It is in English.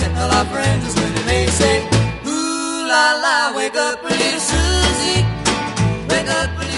tell our friends when they say, ooh la la, wake up, pretty Susie, wake up, pretty